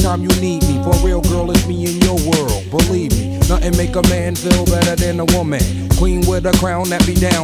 anytime you need me. For real, girl, it's me in your world. Believe me, nothing make a man feel better than a woman. Queen with a crown that be down